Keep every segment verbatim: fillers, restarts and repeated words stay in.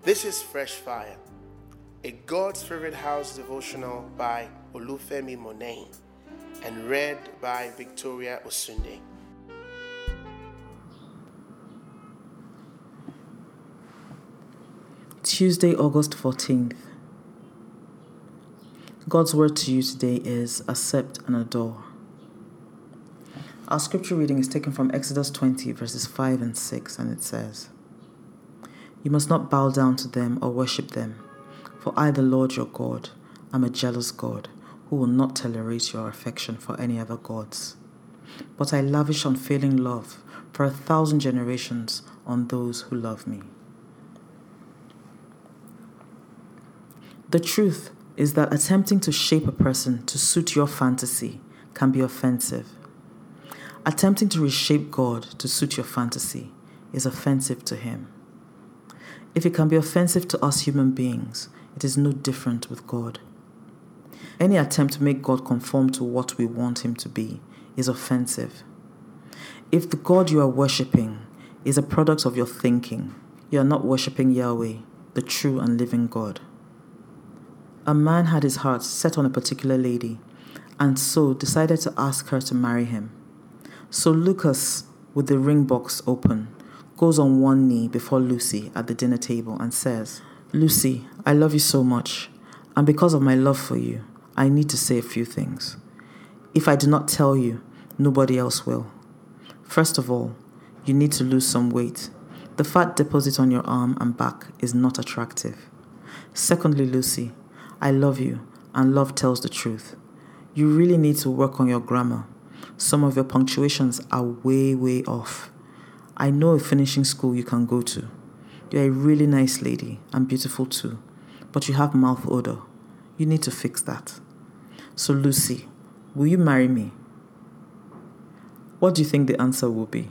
This is Fresh Fire, a God's Favorite House devotional by Olufemi Monain and read by Victoria Osunde. Tuesday, August fourteenth. God's word to you today is accept and adore. Our scripture reading is taken from Exodus twenty, verses five and six, and it says, "You must not bow down to them or worship them, for I, the Lord your God, am a jealous God who will not tolerate your affection for any other gods. But I lavish unfailing love for a thousand generations on those who love me." The truth is that attempting to shape a person to suit your fantasy can be offensive. Attempting to reshape God to suit your fantasy is offensive to Him. If it can be offensive to us human beings, it is no different with God. Any attempt to make God conform to what we want Him to be is offensive. If the God you are worshipping is a product of your thinking, you are not worshipping Yahweh, the true and living God. A man had his heart set on a particular lady and so decided to ask her to marry him. So Lucas, with the ring box open, goes on one knee before Lucy at the dinner table and says, "Lucy, I love you so much, and because of my love for you, I need to say a few things. If I do not tell you, nobody else will. First of all, you need to lose some weight. The fat deposit on your arm and back is not attractive. Secondly, Lucy, I love you, and love tells the truth. You really need to work on your grammar. Some of your punctuations are way, way off. I know a finishing school you can go to. You're a really nice lady and beautiful too, but you have mouth odor. You need to fix that. So Lucy, will you marry me?" What do you think the answer will be?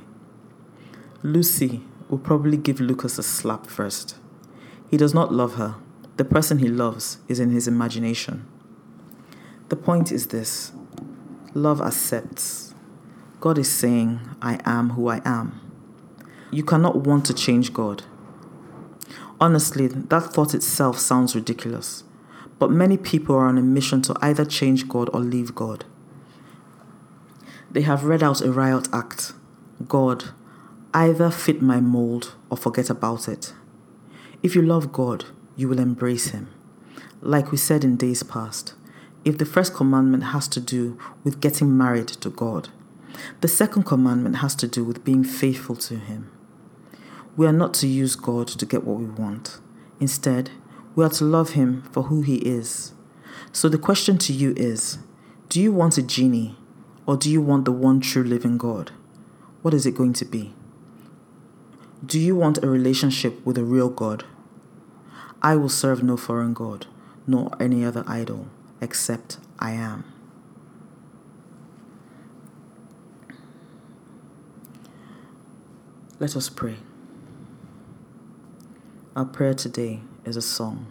Lucy will probably give Lucas a slap first. He does not love her. The person he loves is in his imagination. The point is this: love accepts. God is saying, "I am who I am." You cannot want to change God. Honestly, that thought itself sounds ridiculous, but many people are on a mission to either change God or leave God. They have read out a riot act: God, either fit my mold or forget about it. If you love God, you will embrace Him. Like we said in days past, if the first commandment has to do with getting married to God, the second commandment has to do with being faithful to Him. We are not to use God to get what we want. Instead, we are to love Him for who He is. So the question to you is, do you want a genie or do you want the one true living God? What is it going to be? Do you want a relationship with a real God? I will serve no foreign God, nor any other idol, except I am. Let us pray. Our prayer today is a song.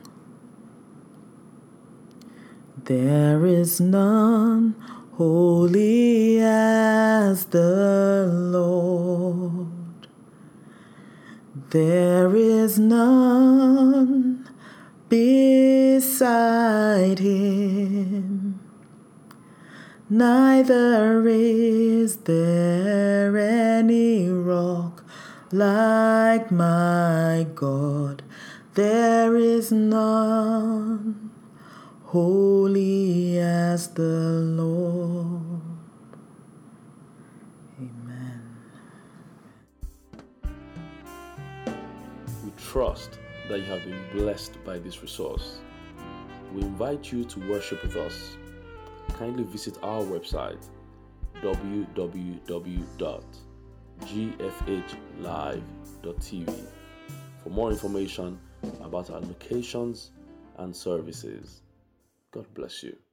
There is none holy as the Lord. There is none beside Him. Neither is there any rock like my God. There is none holy as the Lord. Amen. We trust that you have been blessed by this resource. We invite you to worship with us. Kindly visit our website w w w dot g f h live dot t v for more information about our locations and services. God bless you.